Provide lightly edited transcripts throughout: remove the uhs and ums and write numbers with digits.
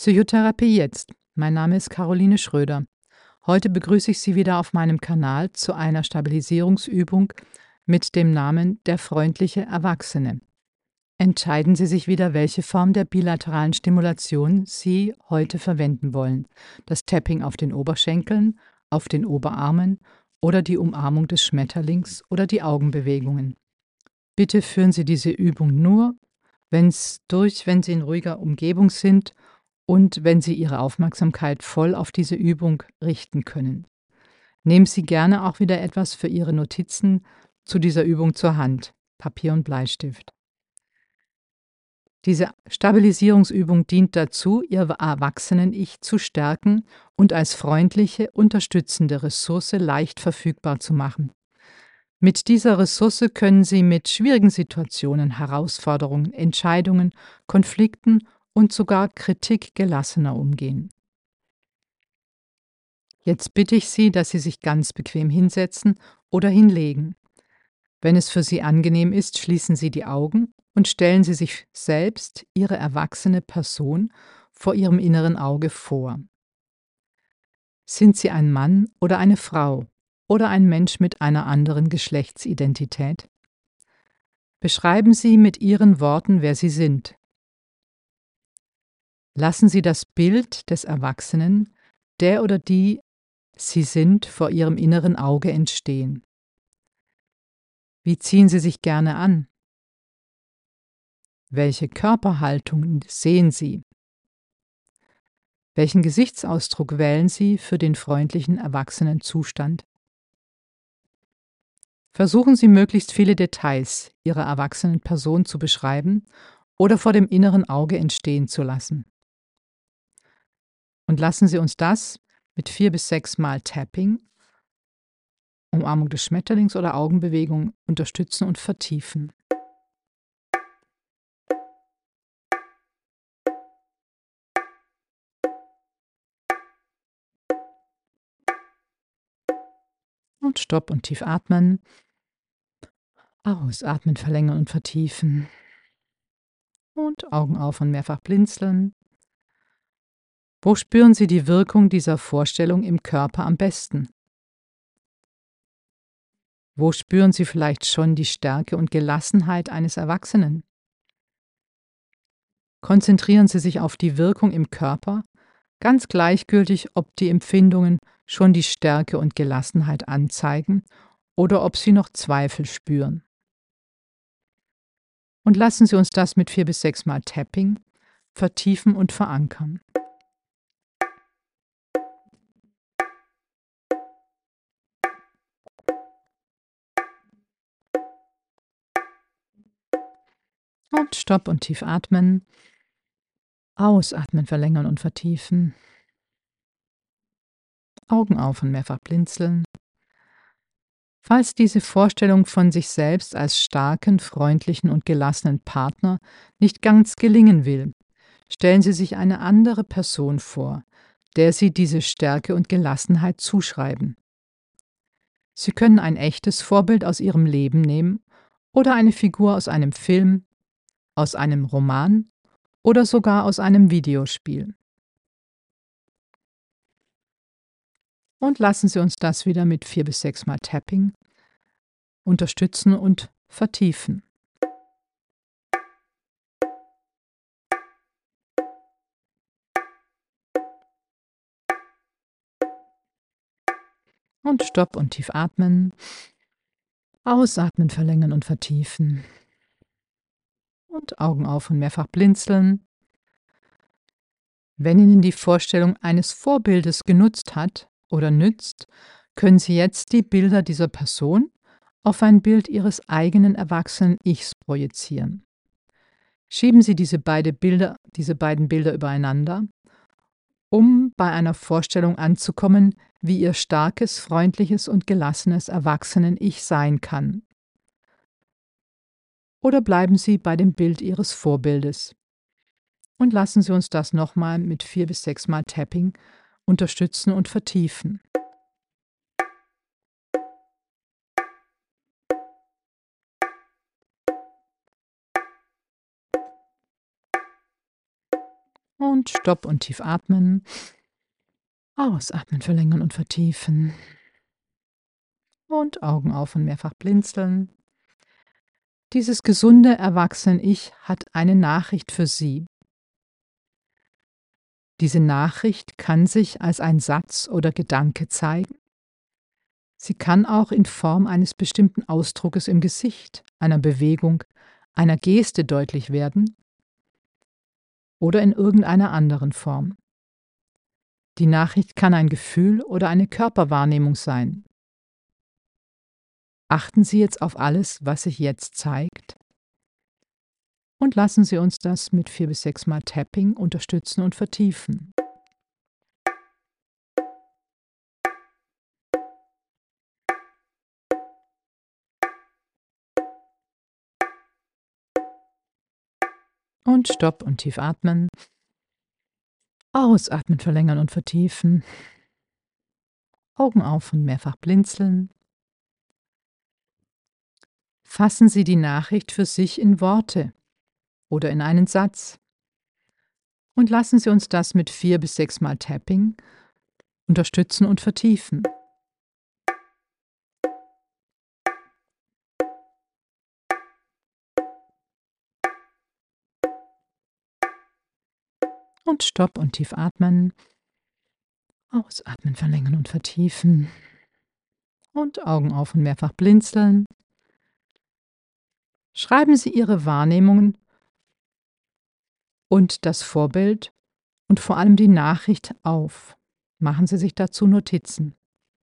Psychotherapie jetzt. Mein Name ist Caroline Schröder. Heute begrüße ich Sie wieder auf meinem Kanal zu einer Stabilisierungsübung mit dem Namen Der freundliche Erwachsene. Entscheiden Sie sich wieder, welche Form der bilateralen Stimulation Sie heute verwenden wollen. Das Tapping auf den Oberschenkeln, auf den Oberarmen oder die Umarmung des Schmetterlings oder die Augenbewegungen. Bitte führen Sie diese Übung nur, wenn Sie in ruhiger Umgebung sind und wenn Sie Ihre Aufmerksamkeit voll auf diese Übung richten können. Nehmen Sie gerne auch wieder etwas für Ihre Notizen zu dieser Übung zur Hand, Papier und Bleistift. Diese Stabilisierungsübung dient dazu, Ihr Erwachsenen-Ich zu stärken und als freundliche, unterstützende Ressource leicht verfügbar zu machen. Mit dieser Ressource können Sie mit schwierigen Situationen, Herausforderungen, Entscheidungen, Konflikten und sogar Kritik gelassener umgehen. Jetzt bitte ich Sie, dass Sie sich ganz bequem hinsetzen oder hinlegen. Wenn es für Sie angenehm ist, schließen Sie die Augen und stellen Sie sich selbst, Ihre erwachsene Person, vor Ihrem inneren Auge vor. Sind Sie ein Mann oder eine Frau oder ein Mensch mit einer anderen Geschlechtsidentität? Beschreiben Sie mit Ihren Worten, wer Sie sind. Lassen Sie das Bild des Erwachsenen, der oder die Sie sind, vor Ihrem inneren Auge entstehen. Wie ziehen Sie sich gerne an? Welche Körperhaltung sehen Sie? Welchen Gesichtsausdruck wählen Sie für den freundlichen, erwachsenen Zustand? Versuchen Sie, möglichst viele Details Ihrer erwachsenen Person zu beschreiben oder vor dem inneren Auge entstehen zu lassen. Und lassen Sie uns das mit 4 bis 6 Mal Tapping, Umarmung des Schmetterlings oder Augenbewegung unterstützen und vertiefen. Und Stopp und tief atmen. Ausatmen, verlängern und vertiefen. Und Augen auf und mehrfach blinzeln. Wo spüren Sie die Wirkung dieser Vorstellung im Körper am besten? Wo spüren Sie vielleicht schon die Stärke und Gelassenheit eines Erwachsenen? Konzentrieren Sie sich auf die Wirkung im Körper, ganz gleichgültig, ob die Empfindungen schon die Stärke und Gelassenheit anzeigen oder ob Sie noch Zweifel spüren. Und lassen Sie uns das mit 4 bis 6 Mal Tapping vertiefen und verankern. Und Stopp und tief atmen. Ausatmen, verlängern und vertiefen. Augen auf und mehrfach blinzeln. Falls diese Vorstellung von sich selbst als starken, freundlichen und gelassenen Partner nicht ganz gelingen will, stellen Sie sich eine andere Person vor, der Sie diese Stärke und Gelassenheit zuschreiben. Sie können ein echtes Vorbild aus Ihrem Leben nehmen oder eine Figur aus einem Film, aus einem Roman oder sogar aus einem Videospiel. Und lassen Sie uns das wieder mit 4 bis 6 Mal Tapping unterstützen und vertiefen. Und Stopp und tief atmen. Ausatmen, verlängern und vertiefen. Und Augen auf und mehrfach blinzeln. Wenn Ihnen die Vorstellung eines Vorbildes genutzt hat oder nützt, können Sie jetzt die Bilder dieser Person auf ein Bild Ihres eigenen erwachsenen Ichs projizieren. Schieben Sie diese beiden Bilder übereinander, um bei einer Vorstellung anzukommen, wie Ihr starkes, freundliches und gelassenes Erwachsenen-Ich sein kann. Oder bleiben Sie bei dem Bild Ihres Vorbildes. Und lassen Sie uns das nochmal mit 4 bis 6 Mal Tapping unterstützen und vertiefen. Und Stopp und tief atmen. Ausatmen, verlängern und vertiefen. Und Augen auf und mehrfach blinzeln. Dieses gesunde Erwachsene-Ich hat eine Nachricht für Sie. Diese Nachricht kann sich als ein Satz oder Gedanke zeigen. Sie kann auch in Form eines bestimmten Ausdruckes im Gesicht, einer Bewegung, einer Geste deutlich werden oder in irgendeiner anderen Form. Die Nachricht kann ein Gefühl oder eine Körperwahrnehmung sein. Achten Sie jetzt auf alles, was sich jetzt zeigt, und lassen Sie uns das mit 4 bis 6 Mal Tapping unterstützen und vertiefen. Und Stopp und tief atmen. Ausatmen, verlängern und vertiefen. Augen auf und mehrfach blinzeln. Fassen Sie die Nachricht für sich in Worte oder in einen Satz und lassen Sie uns das mit 4 bis 6 Mal Tapping unterstützen und vertiefen. Und Stopp und tief atmen. Ausatmen, verlängern und vertiefen. Und Augen auf und mehrfach blinzeln. Schreiben Sie Ihre Wahrnehmungen und das Vorbild und vor allem die Nachricht auf. Machen Sie sich dazu Notizen.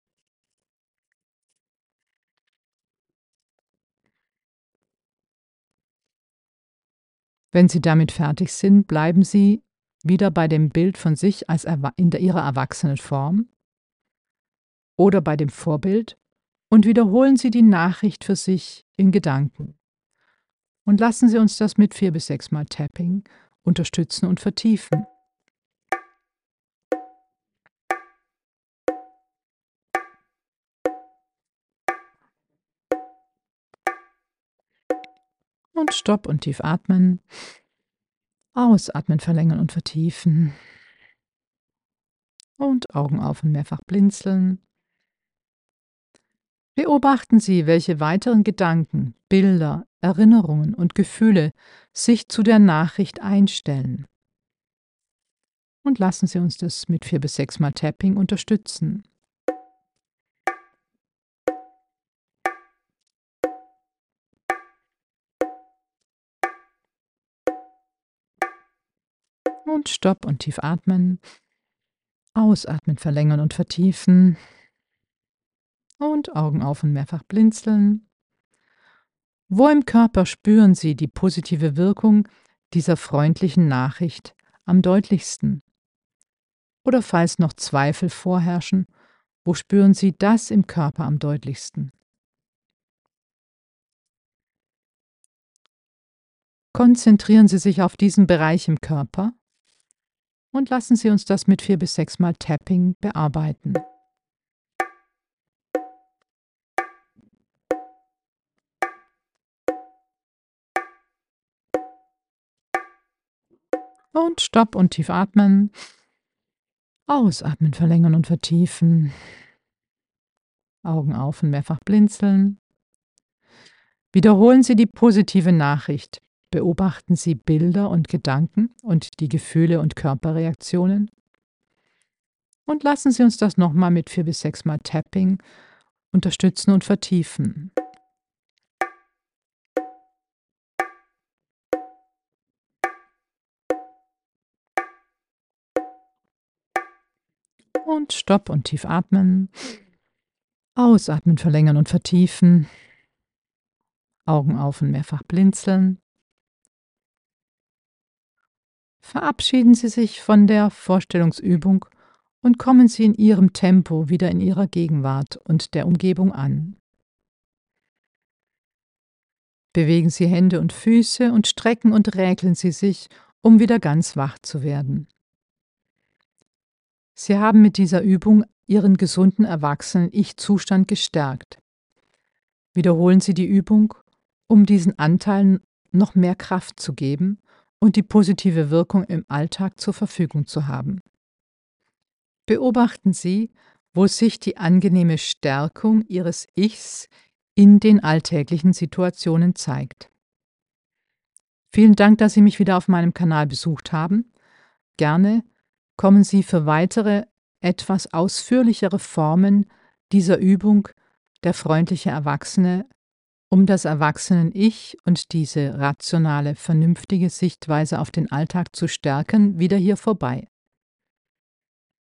Wenn Sie damit fertig sind, bleiben Sie wieder bei dem Bild von sich als in ihrer erwachsenen Form oder bei dem Vorbild und wiederholen Sie die Nachricht für sich in Gedanken. Und lassen Sie uns das mit 4 bis 6 Mal Tapping unterstützen und vertiefen. Und Stopp und tief atmen. Ausatmen, verlängern und vertiefen. Und Augen auf und mehrfach blinzeln. Beobachten Sie, welche weiteren Gedanken, Bilder, Erinnerungen und Gefühle sich zu der Nachricht einstellen. Und lassen Sie uns das mit 4 bis 6 Mal Tapping unterstützen. Und Stopp und tief atmen. Ausatmen, verlängern und vertiefen. Und Augen auf und mehrfach blinzeln. Wo im Körper spüren Sie die positive Wirkung dieser freundlichen Nachricht am deutlichsten? Oder falls noch Zweifel vorherrschen, wo spüren Sie das im Körper am deutlichsten? Konzentrieren Sie sich auf diesen Bereich im Körper und lassen Sie uns das mit 4 bis 6 Mal Tapping bearbeiten. Und Stopp und tief atmen. Ausatmen, verlängern und vertiefen. Augen auf und mehrfach blinzeln. Wiederholen Sie die positive Nachricht. Beobachten Sie Bilder und Gedanken und die Gefühle und Körperreaktionen. Und lassen Sie uns das nochmal mit 4 bis 6 Mal Tapping unterstützen und vertiefen. Und Stopp und tief atmen. Ausatmen, verlängern und vertiefen. Augen auf und mehrfach blinzeln. Verabschieden Sie sich von der Vorstellungsübung und kommen Sie in Ihrem Tempo wieder in Ihrer Gegenwart und der Umgebung an. Bewegen Sie Hände und Füße und strecken und räkeln Sie sich, um wieder ganz wach zu werden. Sie haben mit dieser Übung Ihren gesunden Erwachsenen-Ich-Zustand gestärkt. Wiederholen Sie die Übung, um diesen Anteilen noch mehr Kraft zu geben und die positive Wirkung im Alltag zur Verfügung zu haben. Beobachten Sie, wo sich die angenehme Stärkung Ihres Ichs in den alltäglichen Situationen zeigt. Vielen Dank, dass Sie mich wieder auf meinem Kanal besucht haben. Gerne kommen Sie für weitere, etwas ausführlichere Formen dieser Übung der freundliche Erwachsene, um das Erwachsenen-Ich und diese rationale, vernünftige Sichtweise auf den Alltag zu stärken, wieder hier vorbei.